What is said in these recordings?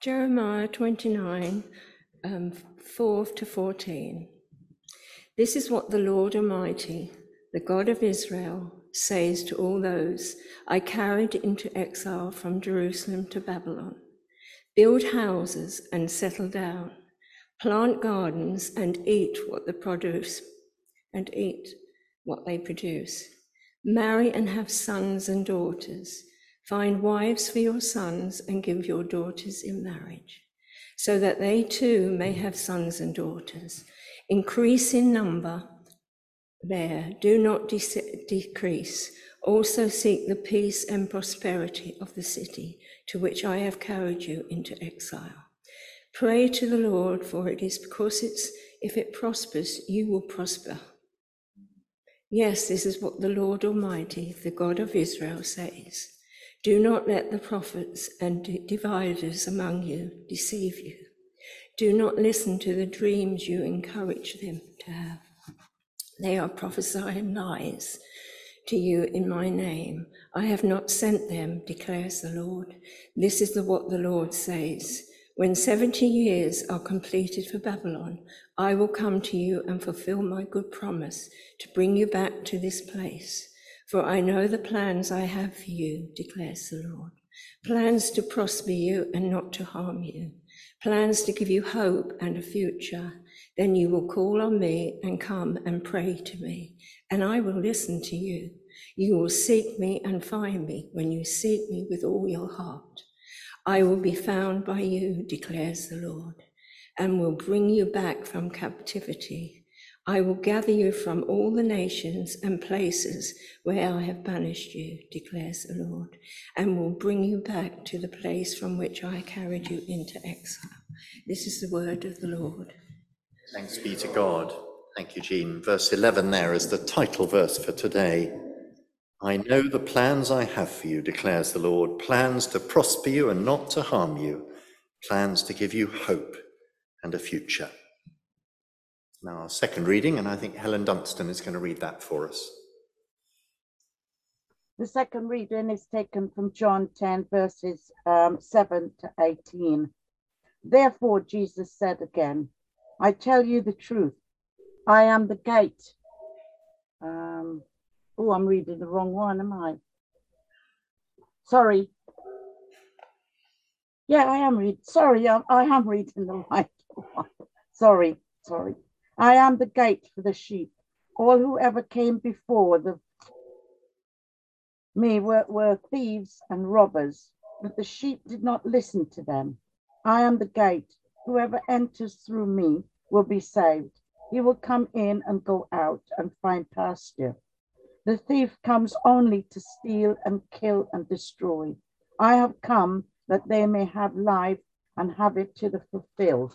Jeremiah 29, 4 to 14. This is what the Lord Almighty, the God of Israel, says to all those I carried into exile from Jerusalem to Babylon. Build houses and settle down. Plant gardens and eat what they produce. Marry and have sons and daughters. Find wives for your sons and give your daughters in marriage, so that they too may have sons and daughters. Increase in number there, do not decrease. Also seek the peace and prosperity of the city to which I have carried you into exile. Pray to the Lord, for it is because if it prospers, you will prosper. Yes, this is what the Lord Almighty, the God of Israel, says. Do not let the prophets and dividers among you deceive you. Do not listen to the dreams you encourage them to have. They are prophesying lies to you in my name. I have not sent them, declares the Lord. This is what the Lord says. When 70 years are completed for Babylon, I will come to you and fulfill my good promise to bring you back to this place. For I know the plans I have for you, declares the Lord. Plans to prosper you and not to harm you. Plans to give you hope and a future. Then you will call on me and come and pray to me, and I will listen to you. You will seek me and find me when you seek me with all your heart. I will be found by you, declares the Lord, and will bring you back from captivity. I will gather you from all the nations and places where I have banished you, declares the Lord, and will bring you back to the place from which I carried you into exile. This is the word of the Lord. Thanks be to God. Thank you, Jean. Verse 11 there is the title verse for today. I know the plans I have for you, declares the Lord, plans to prosper you and not to harm you, plans to give you hope and a future. Now, our second reading, and I think Helen Dunstan is going to read that for us. The second reading is taken from John 10, verses 7 to 18. Therefore, Jesus said again, I tell you the truth. I am the gate. I'm reading the wrong one, am I? Sorry. Yeah, I am reading. Sorry, I am reading the right one. Sorry. I am the gate for the sheep. All who ever came before me were thieves and robbers, but the sheep did not listen to them. I am the gate. Whoever enters through me will be saved. He will come in and go out and find pasture. The thief comes only to steal and kill and destroy. I have come that they may have life and have it to the fulfilled.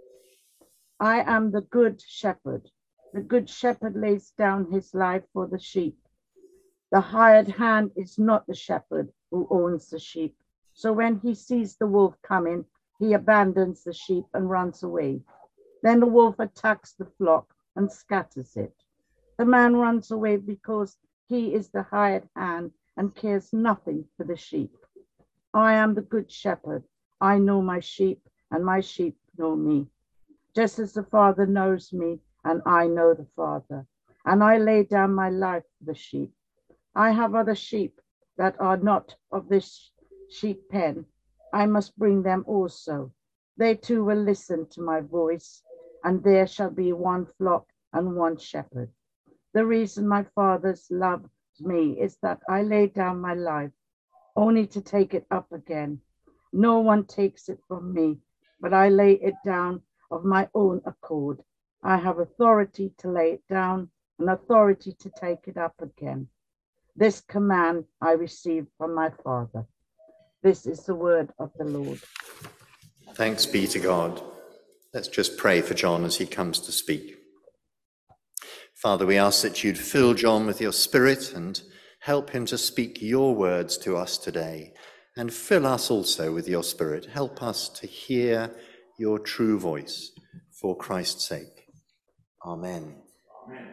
I am the good shepherd. The good shepherd lays down his life for the sheep. The hired hand is not the shepherd who owns the sheep. So when he sees the wolf coming, he abandons the sheep and runs away. Then the wolf attacks the flock and scatters it. The man runs away because he is the hired hand and cares nothing for the sheep. I am the good shepherd. I know my sheep, and my sheep know me. Just as the Father knows me, and I know the Father, and I lay down my life for the sheep. I have other sheep that are not of this sheep pen. I must bring them also. They too will listen to my voice, and there shall be one flock and one shepherd. The reason my Father loves me is that I lay down my life, only to take it up again. No one takes it from me, but I lay it down of my own accord. I have authority to lay it down and authority to take it up again. This command I received from my Father. This is the word of the Lord. Thanks be to God. Let's just pray for John as he comes to speak. Father, we ask that you'd fill John with your Spirit and help him to speak your words to us today, and fill us also with your Spirit. Help us to hear your true voice for Christ's sake. Amen. Amen.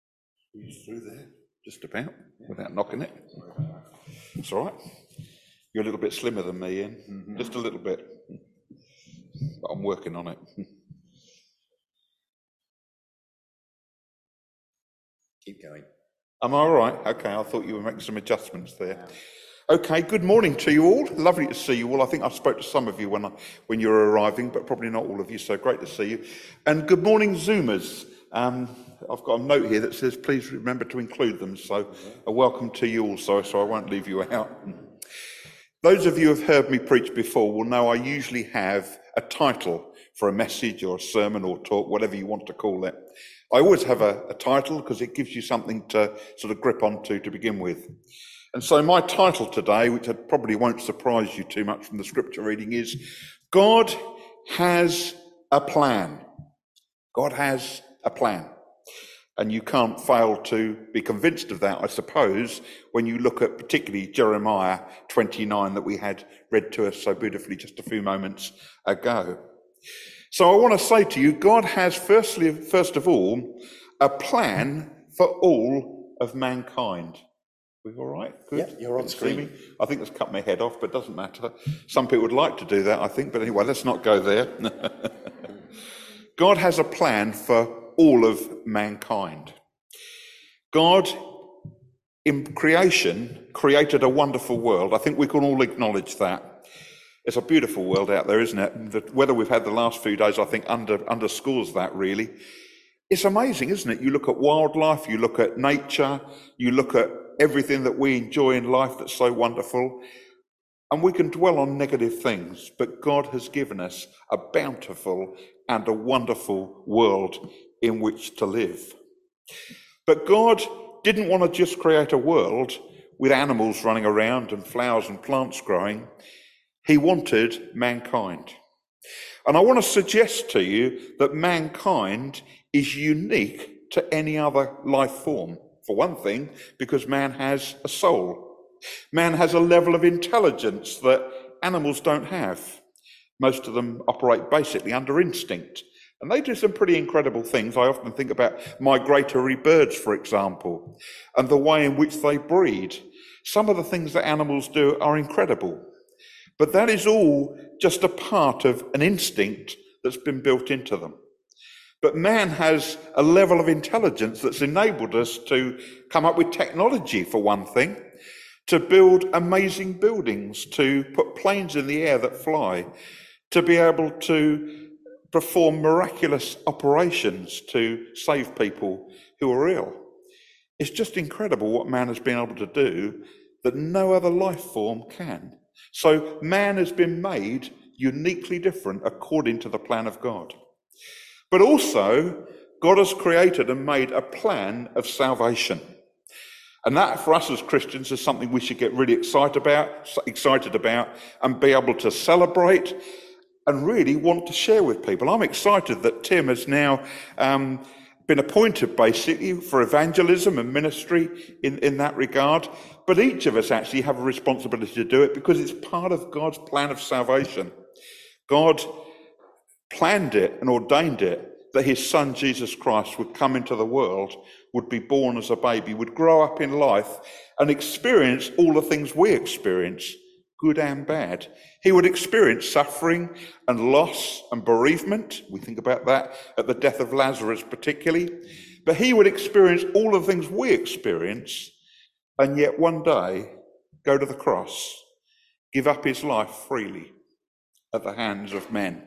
Through there, just about, without knocking it. It's all right. You're a little bit slimmer than me, Ian. Just a little bit. But I'm working on it. Keep going. Am I all right? Okay, I thought you were making some adjustments there. Okay, good morning to you all. Lovely to see you all. I think I spoke to some of you when you were arriving, but probably not all of you, so great to see you. And good morning, Zoomers. I've got a note here that says, please remember to include them, so a welcome to you also, so I won't leave you out. Those of you who have heard me preach before will know I usually have a title for a message or a sermon or talk, whatever you want to call it. I always have a title because it gives you something to sort of grip onto to begin with. And so my title today, which probably won't surprise you too much from the scripture reading, is God has a plan. God has a plan. And you can't fail to be convinced of that, I suppose, when you look at particularly Jeremiah 29 that we had read to us so beautifully just a few moments ago. So I want to say to you, God has first of all, a plan for all of mankind. We all right? Good. Yeah, you're on screen. I think that's cut my head off, but it doesn't matter. Some people would like to do that, I think, but anyway, let's not go there. God has a plan for all of mankind. God, in creation, created a wonderful world. I think we can all acknowledge that. It's a beautiful world out there, isn't it? The weather we've had the last few days, I think, underscores that, really. It's amazing, isn't it? You look at wildlife, you look at nature, you look at everything that we enjoy in life that's so wonderful. And we can dwell on negative things, but God has given us a bountiful and a wonderful world in which to live. But God didn't want to just create a world with animals running around and flowers and plants growing. He wanted mankind. And I want to suggest to you that mankind is unique to any other life form. For one thing, because man has a soul. Man has a level of intelligence that animals don't have. Most of them operate basically under instinct. And they do some pretty incredible things. I often think about migratory birds, for example, and the way in which they breed. Some of the things that animals do are incredible. But that is all just a part of an instinct that's been built into them. But man has a level of intelligence that's enabled us to come up with technology, for one thing, to build amazing buildings, to put planes in the air that fly, to be able to perform miraculous operations to save people who are ill. It's just incredible what man has been able to do that no other life form can. So man has been made uniquely different according to the plan of God. But also, God has created and made a plan of salvation. And that, for us as Christians, is something we should get really excited about and be able to celebrate and really want to share with people. I'm excited that Tim has now been appointed, basically, for evangelism and ministry in that regard. But each of us actually have a responsibility to do it because it's part of God's plan of salvation. God planned it and ordained it that his son Jesus Christ would come into the world, would be born as a baby, would grow up in life and experience all the things we experience, good and bad. He would experience suffering and loss and bereavement. We think about that at the death of Lazarus particularly. But he would experience all the things we experience and yet one day go to the cross, give up his life freely at the hands of men.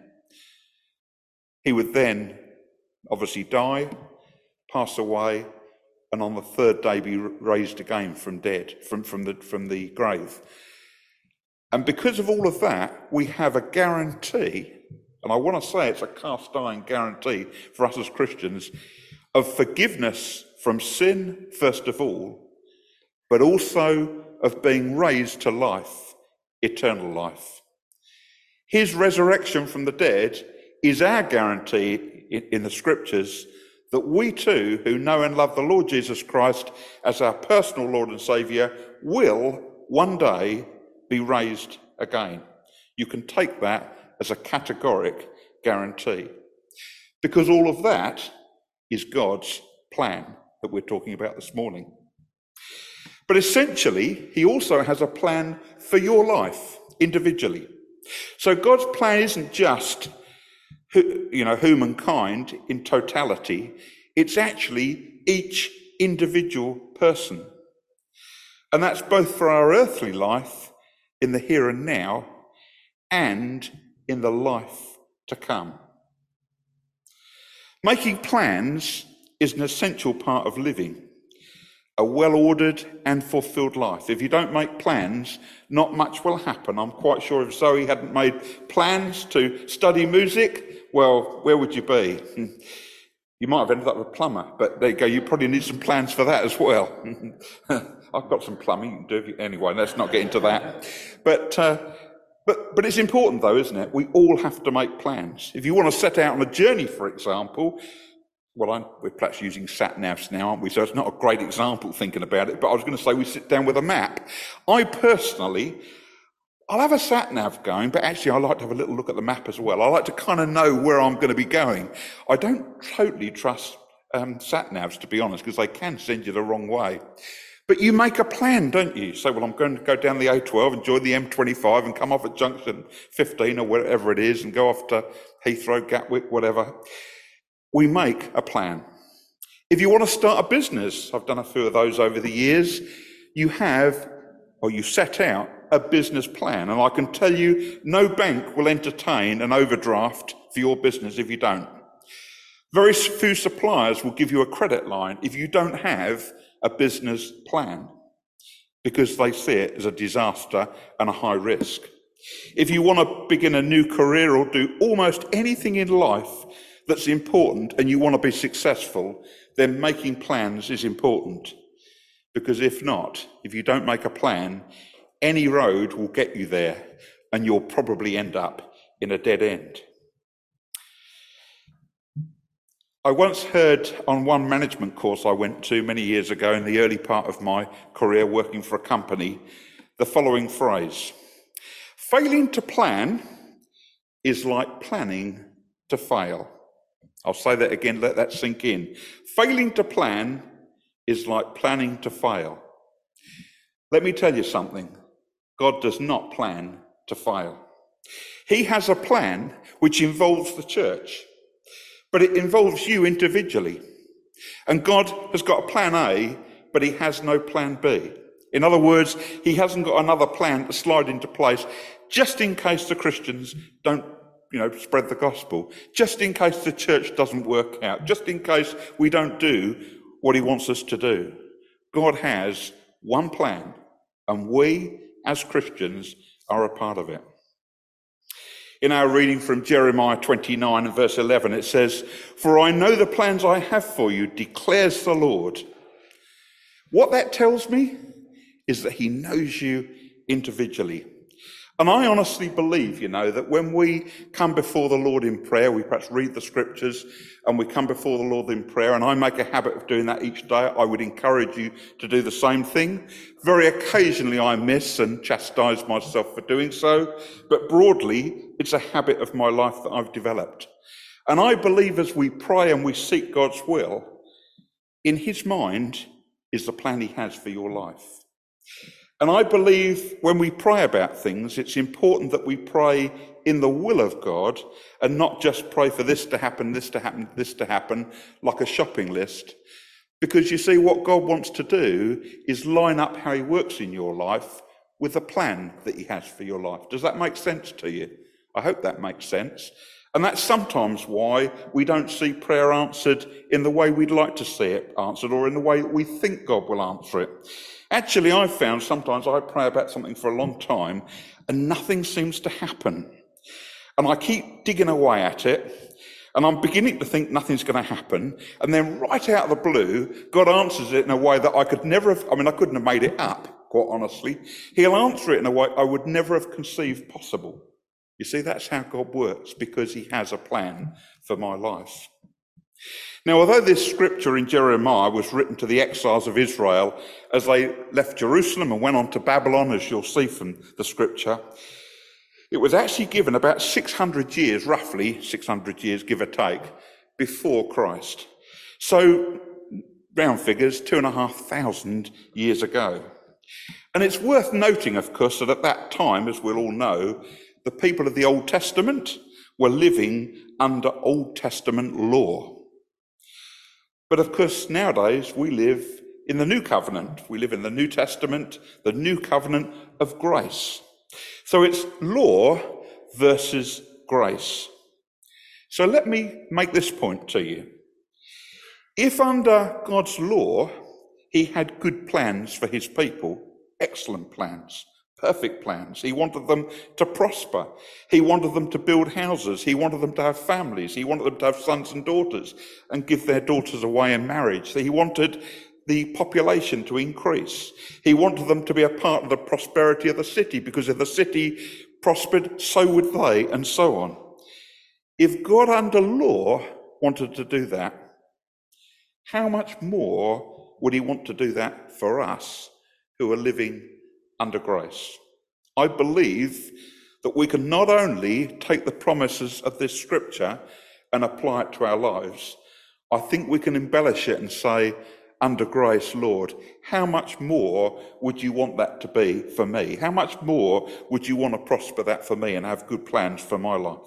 He would then obviously die, pass away, and on the third day be raised again from the grave. And because of all of that, we have a guarantee, and I want to say it's a cast iron guarantee for us as Christians, of forgiveness from sin, first of all, but also of being raised to life, eternal life. His resurrection from the dead is our guarantee in the scriptures that we too, who know and love the Lord Jesus Christ as our personal Lord and Saviour, will one day be raised again. You can take that as a categoric guarantee, because all of that is God's plan that we're talking about this morning. But essentially, he also has a plan for your life individually. So God's plan isn't just, humankind in totality. It's actually each individual person. And that's both for our earthly life in the here and now and in the life to come. Making plans is an essential part of living a well-ordered and fulfilled life. If you don't make plans, not much will happen. I'm quite sure if Zoe hadn't made plans to study music, well, where would you be? You might have ended up a plumber, but there you go, you probably need some plans for that as well. I've got some plumbing you can do. Anyway, let's not get into that. But it's important though, isn't it? We all have to make plans. If you want to set out on a journey, for example, we're perhaps using sat-navs now, aren't we? So it's not a great example thinking about it, but I was going to say we sit down with a map. I'll have a sat-nav going, but actually I like to have a little look at the map as well. I like to kind of know where I'm going to be going. I don't totally trust sat-navs, to be honest, because they can send you the wrong way. But you make a plan, don't you? So, I'm going to go down the A12 and join the M25 and come off at junction 15 or wherever it is and go off to Heathrow, Gatwick, whatever. We make a plan. If you want to start a business, I've done a few of those over the years, you set out a business plan. And I can tell you, no bank will entertain an overdraft for your business if you don't. Very few suppliers will give you a credit line if you don't have a business plan, because they see it as a disaster and a high risk. If you want to begin a new career or do almost anything in life that's important and you want to be successful, then making plans is important. Because if you don't make a plan, any road will get you there and you'll probably end up in a dead end. I once heard on one management course I went to many years ago in the early part of my career working for a company, the following phrase: failing to plan is like planning to fail. I'll say that again, let that sink in. Failing to plan is like planning to fail. Let me tell you something. God does not plan to fail. He has a plan which involves the church, but it involves you individually. And God has got a plan A, but he has no plan B. In other words, he hasn't got another plan to slide into place just in case the Christians don't spread the gospel, just in case the church doesn't work out, just in case we don't do what he wants us to do. God has one plan, and we as Christians are a part of it. In our reading from Jeremiah 29 and verse 11, it says, "For I know the plans I have for you, declares the Lord." What that tells me is that he knows you individually. And I honestly believe, that when we come before the Lord in prayer, we perhaps read the scriptures and we come before the Lord in prayer, and I make a habit of doing that each day. I would encourage you to do the same thing. Very occasionally I miss and chastise myself for doing so, but broadly it's a habit of my life that I've developed. And I believe as we pray and we seek God's will, in his mind is the plan he has for your life. And I believe when we pray about things, it's important that we pray in the will of God and not just pray for this to happen, this to happen, this to happen, like a shopping list. Because you see, what God wants to do is line up how he works in your life with the plan that he has for your life. Does that make sense to you? I hope that makes sense. And that's sometimes why we don't see prayer answered in the way we'd like to see it answered, or in the way that we think God will answer it. Actually, I've found sometimes I pray about something for a long time and nothing seems to happen. And I keep digging away at it, and I'm beginning to think nothing's going to happen. And then right out of the blue, God answers it in a way that I couldn't have made it up, quite honestly. He'll answer it in a way I would never have conceived possible. You see, that's how God works, because he has a plan for my life. Now, although this scripture in Jeremiah was written to the exiles of Israel as they left Jerusalem and went on to Babylon, as you'll see from the scripture, it was actually given about 600 years, roughly 600 years, give or take, before Christ. So round figures, 2,500 years ago. And it's worth noting, of course, that at that time, as we'll all know, the people of the Old Testament were living under Old Testament law. But of course, nowadays we live in the New Covenant. We live in the New Testament, the New Covenant of grace. So it's law versus grace. So let me make this point to you. If under God's law, he had good plans for his people, excellent plans, perfect plans. He wanted them to prosper. He wanted them to build houses. He wanted them to have families. He wanted them to have sons and daughters and give their daughters away in marriage. He wanted the population to increase. He wanted them to be a part of the prosperity of the city, because if the city prospered, so would they, and so on. If God under law wanted to do that, how much more would he want to do that for us who are living under grace? I believe that we can not only take the promises of this scripture and apply it to our lives, I think we can embellish it and say, under grace, Lord, how much more would you want that to be for me? How much more would you want to prosper that for me and have good plans for my life?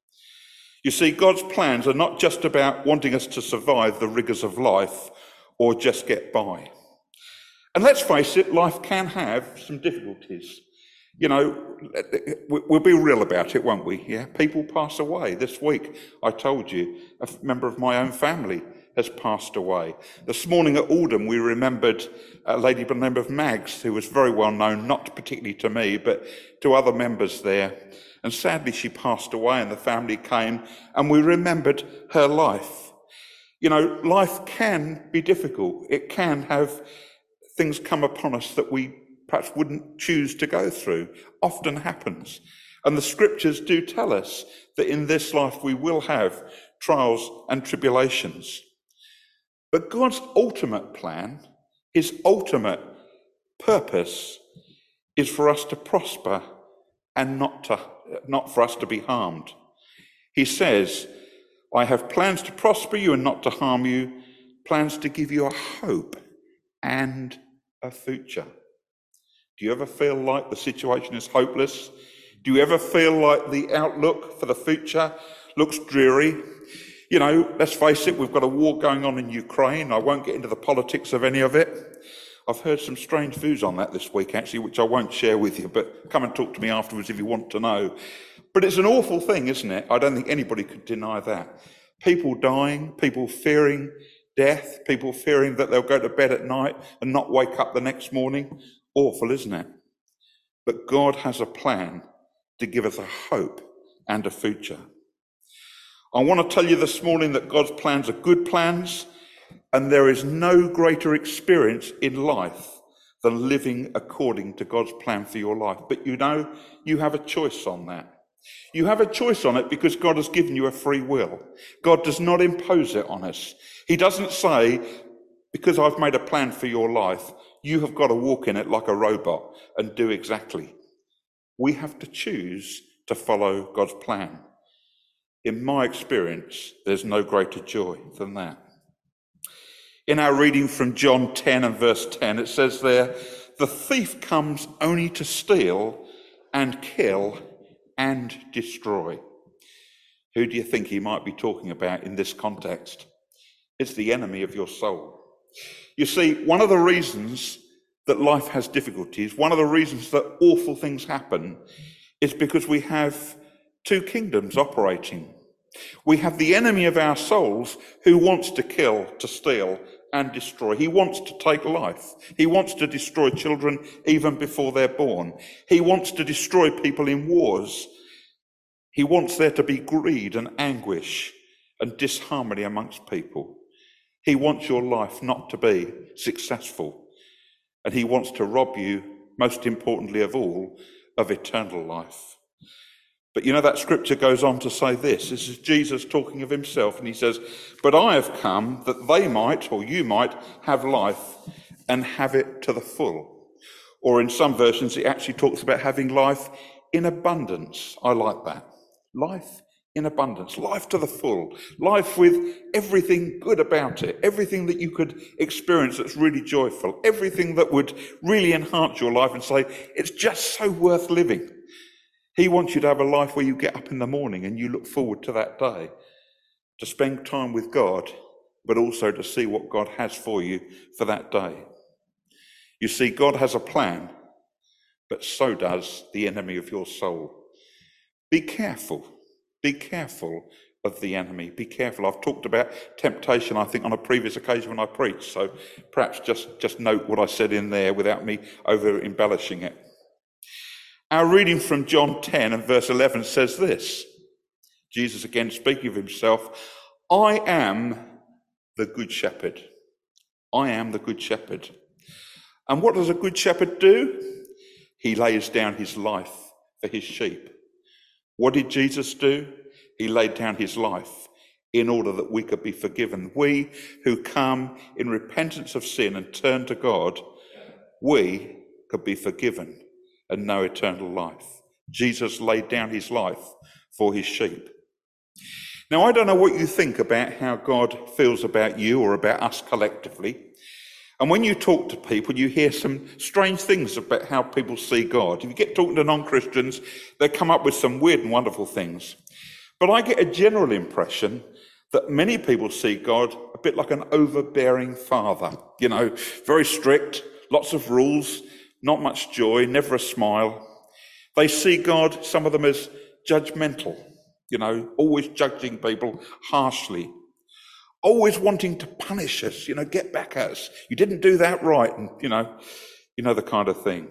You see, God's plans are not just about wanting us to survive the rigours of life or just get by. And let's face it, life can have some difficulties. You know, we'll be real about it, won't we? Yeah, people pass away. This week, I told you, a member of my own family has passed away. This morning at Oldham, we remembered a lady by the name of Mags, who was very well known, not particularly to me, but to other members there. And sadly, she passed away, and the family came, and we remembered her life. You know, life can be difficult. It can have things come upon us that we perhaps wouldn't choose to go through. Often happens. And the scriptures do tell us that in this life we will have trials and tribulations. But God's ultimate plan, his ultimate purpose, is for us to prosper and not for us to be harmed. He says, I have plans to prosper you and not to harm you, plans to give you a hope and a future. Do you ever feel like the situation is hopeless? Do you ever feel like the outlook for the future looks dreary? You know, let's face it, we've got a war going on in Ukraine. I won't get into the politics of any of it. I've heard some strange views on that this week, actually, which I won't share with you, but come and talk to me afterwards if you want to know. But it's an awful thing, isn't it? I don't think anybody could deny that. People dying, people fearing death, people fearing that they'll go to bed at night and not wake up the next morning. Awful, isn't it? But God has a plan to give us a hope and a future. I want to tell you this morning that God's plans are good plans, and there is no greater experience in life than living according to God's plan for your life. But you know, you have a choice on that. You have a choice on it because God has given you a free will. God does not impose it on us. He doesn't say, because I've made a plan for your life, you have got to walk in it like a robot and do exactly. We have to choose to follow God's plan. In my experience, there's no greater joy than that. In our reading from John 10 and verse 10, it says there, the thief comes only to steal and kill and destroy. Who do you think he might be talking about in this context? It's the enemy of your soul. You see, one of the reasons that life has difficulties, one of the reasons that awful things happen, is because we have two kingdoms operating. We have the enemy of our souls who wants to kill, to steal, and destroy. He wants to take life. He wants to destroy children even before they're born. He wants to destroy people in wars. He wants there to be greed and anguish and disharmony amongst people. He wants your life not to be successful. And he wants to rob you, most importantly of all, of eternal life. But you know, that scripture goes on to say this. This is Jesus talking of himself, and he says, but I have come that they might, or you might, have life and have it to the full. Or in some versions, it actually talks about having life in abundance. I like that. Life in abundance, life to the full, life with everything good about it, everything that you could experience that's really joyful, everything that would really enhance your life and say, it's just so worth living. He wants you to have a life where you get up in the morning and you look forward to that day, to spend time with God, but also to see what God has for you for that day. You see, God has a plan, but so does the enemy of your soul. Be careful. Be careful of the enemy. Be careful. I've talked about temptation, I think, on a previous occasion when I preached, so perhaps just note what I said in there without me over-embellishing it. Our reading from John 10 and verse 11 says this. Jesus again speaking of himself, I am the good shepherd. I am the good shepherd. And what does a good shepherd do? He lays down his life for his sheep. What did Jesus do? He laid down his life in order that we could be forgiven. We who come in repentance of sin and turn to God, we could be forgiven and know eternal life. Jesus laid down his life for his sheep. Now, I don't know what you think about how God feels about you or about us collectively. And when you talk to people, you hear some strange things about how people see God. If you get talking to non-Christians, they come up with some weird and wonderful things. But I get a general impression that many people see God a bit like an overbearing father. You know, very strict, lots of rules, not much joy, never a smile. They see God, some of them, as judgmental, you know, always judging people harshly. Always wanting to punish us, you know, get back at us. You didn't do that right, and you know the kind of thing.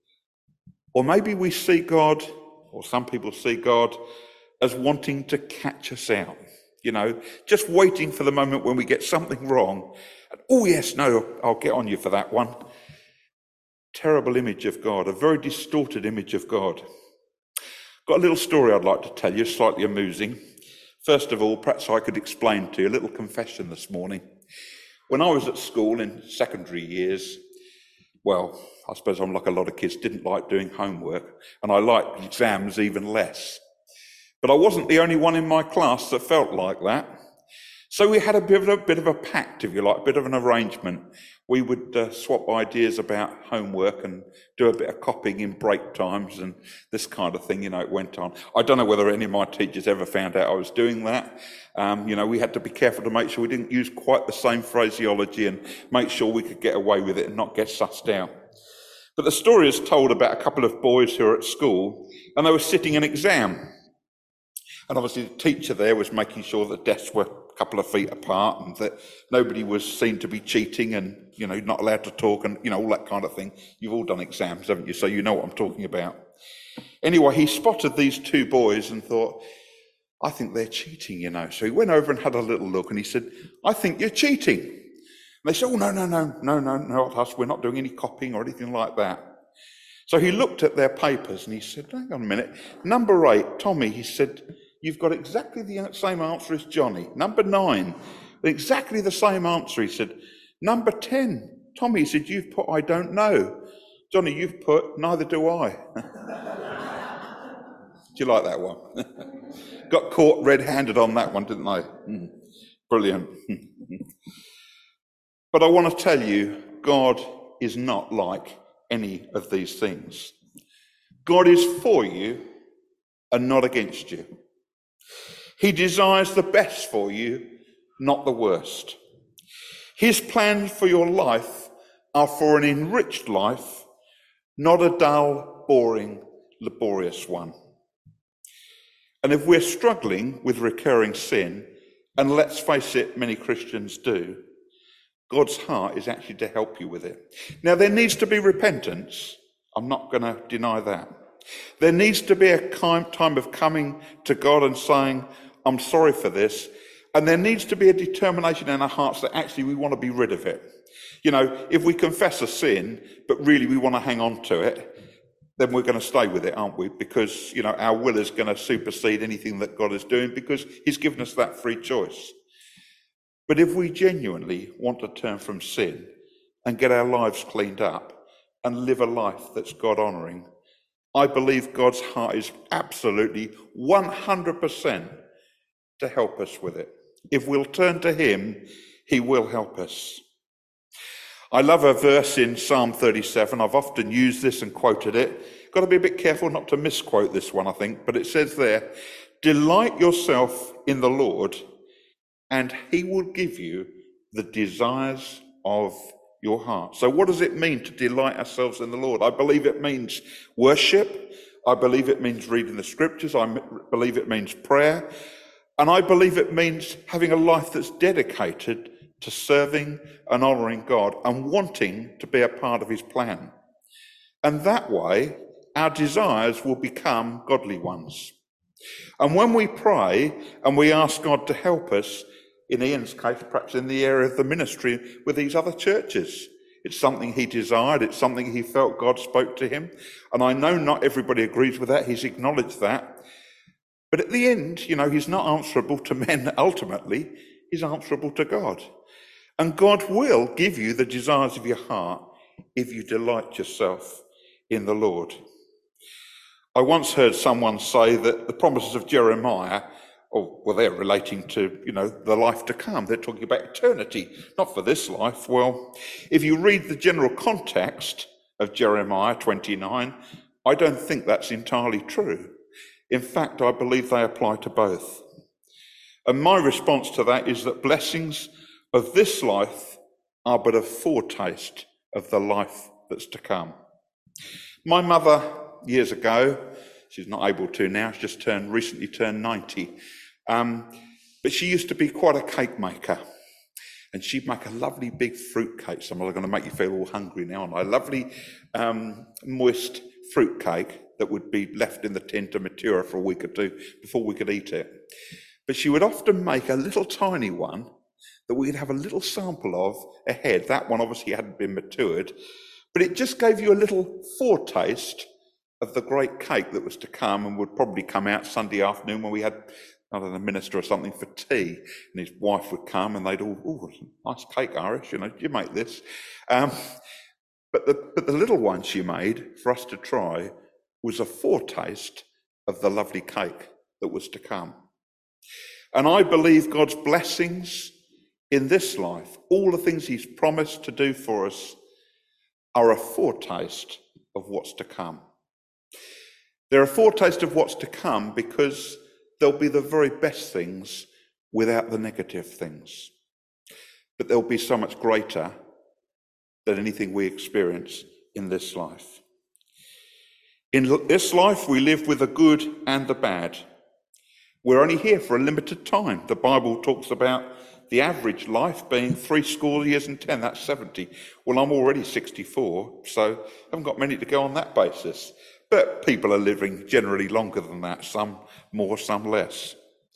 Or maybe we see God, or some people see God, as wanting to catch us out, you know, just waiting for the moment when we get something wrong. And, oh yes, no, I'll get on you for that one. Terrible image of God, a very distorted image of God. Got a little story I'd like to tell you, slightly amusing. First of all, perhaps I could explain to you a little confession this morning. When I was at school in secondary years, well, I suppose I'm like a lot of kids, didn't like doing homework, and I liked exams even less. But I wasn't the only one in my class that felt like that. So we had a bit of a pact, if you like, a bit of an arrangement. We would swap ideas about homework and do a bit of copying in break times and this kind of thing, you know, it went on. I don't know whether any of my teachers ever found out I was doing that. You know, we had to be careful to make sure we didn't use quite the same phraseology and make sure we could get away with it and not get sussed out. But the story is told about a couple of boys who were at school and they were sitting an exam. And obviously the teacher there was making sure that desks were a couple of feet apart and that nobody was seen to be cheating and, you know, not allowed to talk and, you know, all that kind of thing. You've all done exams, haven't you? So you know what I'm talking about. Anyway, he spotted these two boys and thought, I think they're cheating, you know. So he went over and had a little look and he said, I think you're cheating. And they said, oh, no, not us. We're not doing any copying or anything like that. So he looked at their papers and he said, hang on a minute. Number 8, Tommy, he said, you've got exactly the same answer as Johnny. Number 9, exactly the same answer. He said, number 10, Tommy, he said, you've put, I don't know. Johnny, you've put, neither do I. Do you like that one? Got caught red-handed on that one, didn't they? Brilliant. But I want to tell you, God is not like any of these things. God is for you and not against you. He desires the best for you, not the worst. His plans for your life are for an enriched life, not a dull, boring, laborious one. And if we're struggling with recurring sin, and let's face it, many Christians do, God's heart is actually to help you with it. Now, there needs to be repentance. I'm not going to deny that. There needs to be a time of coming to God and saying, I'm sorry for this. And there needs to be a determination in our hearts that actually we want to be rid of it. You know, if we confess a sin, but really we want to hang on to it, then we're going to stay with it, aren't we? Because, you know, our will is going to supersede anything that God is doing because he's given us that free choice. But if we genuinely want to turn from sin and get our lives cleaned up and live a life that's God-honouring, I believe God's heart is absolutely 100% to help us with it. If we'll turn to him, he will help us. I love a verse in Psalm 37. I've often used this and quoted it. Got to be a bit careful not to misquote this one, I think. But it says there, "Delight yourself in the Lord, and he will give you the desires of your heart." So what does it mean to delight ourselves in the Lord? I believe it means worship. I believe it means reading the scriptures. I believe it means prayer. And I believe it means having a life that's dedicated to serving and honouring God and wanting to be a part of his plan. And that way, our desires will become godly ones. And when we pray and we ask God to help us, in Ian's case, perhaps in the area of the ministry with these other churches, it's something he desired, it's something he felt God spoke to him. And I know not everybody agrees with that, he's acknowledged that. But at the end, he's not answerable to men ultimately, he's answerable to God. And God will give you the desires of your heart if you delight yourself in the Lord. I once heard someone say that the promises of Jeremiah, they're relating to, the life to come. They're talking about eternity, not for this life. Well, if you read the general context of Jeremiah 29, I don't think that's entirely true. In fact, I believe they apply to both. And my response to that is that blessings of this life are but a foretaste of the life that's to come. My mother, years ago, she's not able to now, she's just recently turned 90, but she used to be quite a cake maker. And she'd make a lovely big fruit cake. Some are going to make you feel all hungry now, aren't I? A lovely moist fruit cake that would be left in the tin to mature for a week or two before we could eat it. But she would often make a little tiny one that we could have a little sample of ahead. That one obviously hadn't been matured, but it just gave you a little foretaste of the great cake that was to come and would probably come out Sunday afternoon when we had, I don't know, a minister or something for tea, and his wife would come and they'd all, "Oh, nice cake, Irish, you make this." But the little one she made for us to try was a foretaste of the lovely cake that was to come. And I believe God's blessings in this life, all the things he's promised to do for us, are a foretaste of what's to come. They're a foretaste of what's to come because they'll be the very best things without the negative things. But they'll be so much greater than anything we experience in this life. In this life, we live with the good and the bad. We're only here for a limited time. The Bible talks about the average life being 70 years, that's 70. Well, I'm already 64, so I haven't got many to go on that basis. But people are living generally longer than that, some more, some less.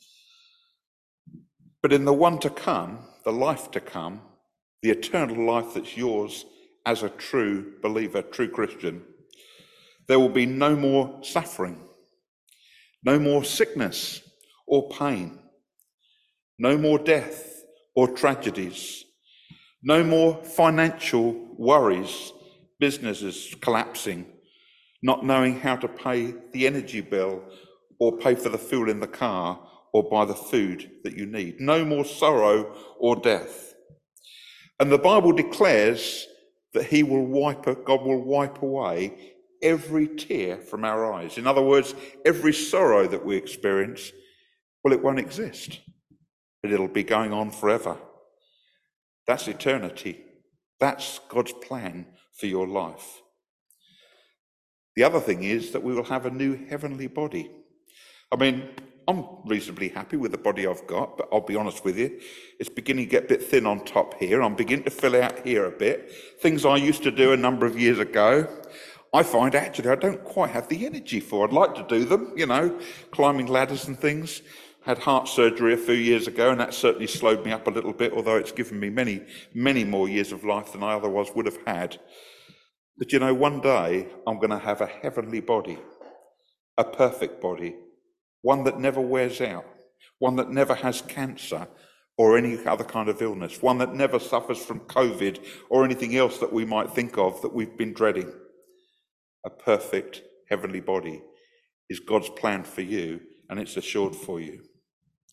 But in the one to come, the life to come, the eternal life that's yours as a true believer, true Christian, there will be no more suffering, no more sickness or pain, no more death or tragedies, no more financial worries, businesses collapsing, not knowing how to pay the energy bill or pay for the fuel in the car or buy the food that you need. No more sorrow or death. And the Bible declares that God will wipe away every tear from our eyes. In other words, every sorrow that we experience, well, it won't exist, but it'll be going on forever. That's eternity. That's God's plan for your life. The other thing is that we will have a new heavenly body. I mean, I'm reasonably happy with the body I've got, but I'll be honest with you, it's beginning to get a bit thin on top here. I'm beginning to fill out here a bit. Things I used to do a number of years ago, I find actually I don't quite have the energy for. I'd like to do them, climbing ladders and things. Had heart surgery a few years ago, and that certainly slowed me up a little bit, although it's given me many, many more years of life than I otherwise would have had. But one day I'm going to have a heavenly body, a perfect body, one that never wears out, one that never has cancer or any other kind of illness, one that never suffers from COVID or anything else that we might think of that we've been dreading. A perfect heavenly body is God's plan for you, and it's assured for you.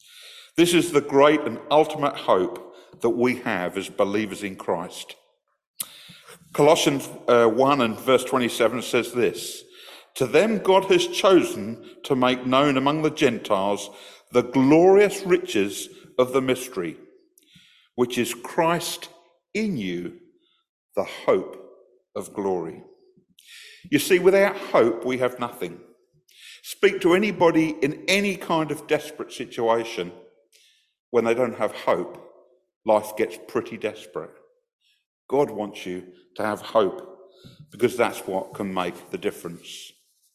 This is the great and ultimate hope that we have as believers in Christ. Colossians 1 and verse 27 says this: "To them God has chosen to make known among the Gentiles the glorious riches of the mystery, which is Christ in you, the hope of glory." You see, without hope, we have nothing. Speak to anybody in any kind of desperate situation. When they don't have hope, life gets pretty desperate. God wants you to have hope, because that's what can make the difference.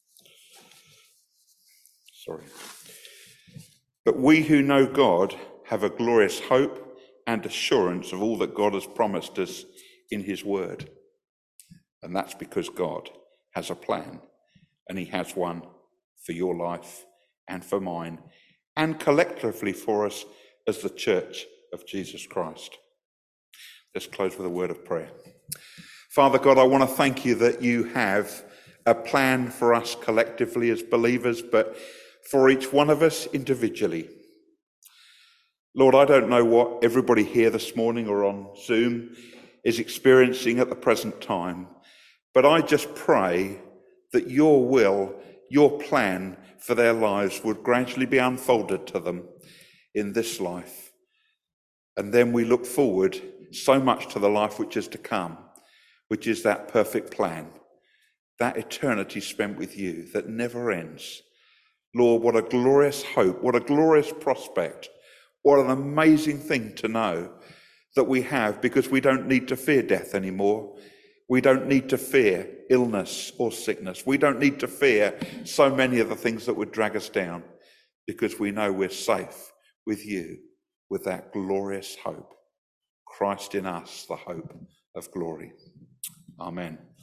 But we who know God have a glorious hope and assurance of all that God has promised us in his word. And that's because God has a plan, and he has one for your life and for mine, and collectively for us as the Church of Jesus Christ. Let's close with a word of prayer. Father God, I want to thank you that you have a plan for us collectively as believers, but for each one of us individually. Lord, I don't know what everybody here this morning or on Zoom is experiencing at the present time, but I just pray that your will, your plan for their lives would gradually be unfolded to them in this life. And then we look forward so much to the life which is to come, which is that perfect plan, that eternity spent with you that never ends. Lord, what a glorious hope, what a glorious prospect, what an amazing thing to know that we have, because we don't need to fear death anymore. We don't need to fear illness or sickness. We don't need to fear so many of the things that would drag us down, because we know we're safe with you, with that glorious hope. Christ in us, the hope of glory. Amen.